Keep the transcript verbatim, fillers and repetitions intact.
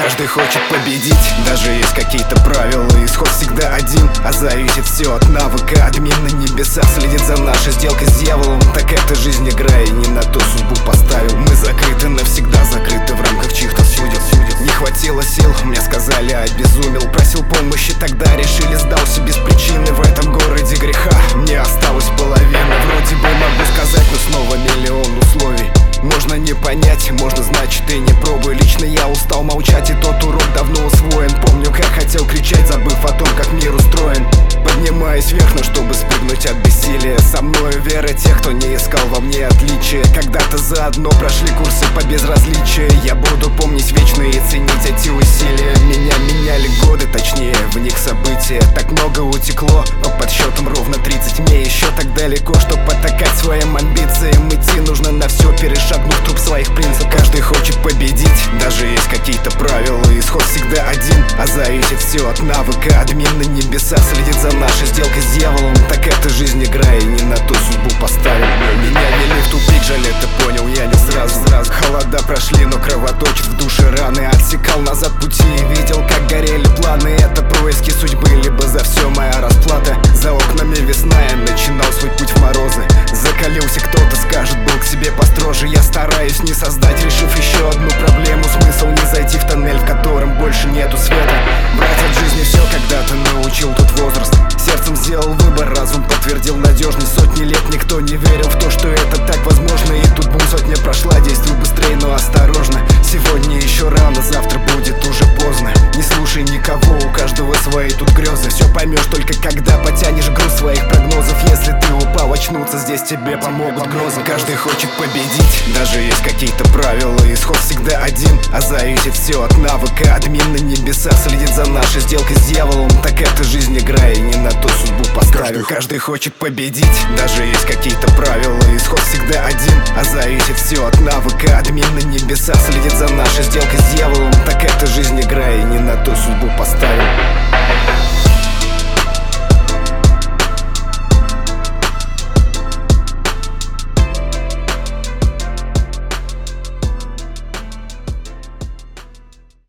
Каждый хочет победить, даже есть какие-то правила. Исход всегда один, а зависит все от навыка. Админ на небесах следит за нашей сделкой с дьяволом. Так это жизнь игра, и не на ту судьбу поставил. Мы закрыты навсегда, закрыты в рамках чьих-то судеб. Не хватило сил, мне сказали, обезумел. Просил помощи, тогда решили, сдался без причины. В этом городе греха мне осталась половина. Вроде бы могу сказать, но снова миллион условий. Можно не понять, можно значит и не пробуй. Лично я устал молчать, и тот урок давно усвоен. Помню, как хотел кричать, забыв о том, как мир устроен. Поднимаюсь вверх, но чтобы спрыгнуть от бессилия. Со мною вера тех, кто не искал во мне отличия. Когда-то заодно прошли курсы по безразличию. Я буду помнить вечно и ценить эти усилия. Меня меняли годы, точнее в них события. Так много утекло, по подсчетам ровно тридцать. Мне еще так далеко, чтоб потакать своим амбициям. Идти нужно на все, перешагнув труп своих принципов. Каждый хочет победить, даже есть какие-то правила. Исход всегда один, а зависит все от навыка. Админ на небесах следит за нашей сделкой с дьяволом. Так это жизнь игра, и не на ту судьбу поставил. Меня вели в тупик, жаль, это понял я не сразу, сразу. Холода прошли, но кровоточит в душе раны. Отсекал назад пути и видел, как горели планы. Это происки судьбы, либо за все моя расплата. За окнами весна, я начинал свой путь в морозы. Закалился кто-то, скажет, был к себе построже. Я стараюсь не создать, решив еще одну проблему. Смысл не зайти в тоннель, в котором больше нету света. Брать от жизни все, когда-то научил тут возраст. Сердцем сделал выбор, разум подтвердил надежность. Сотни лет никто не верил в то, что это так возможно. И тут бум, сотня прошла, действуй быстрее, но осторожно. Сегодня еще рано, завтра будет уже поздно. Не слушай никого, у каждого свои тут грезы. Все поймешь только когда потянешь груз своих прогнозов. Если ты упал, очнуться здесь тебе помогут грозы. Каждый хочет победить, даже есть какие-то правила. Исход всегда один, а зависит все от навыка. Админ на небесах следит за нашей сделкой с дьяволом. Так это жизнь игра, и не на ту судьбу поставил. Каждый хочет победить, даже есть какие-то правила. Исход всегда один, а зависит все от навыка. Админ на небесах следит за нашей сделкой с дьяволом. Так это жизнь игра, и не на ту судьбу поставил.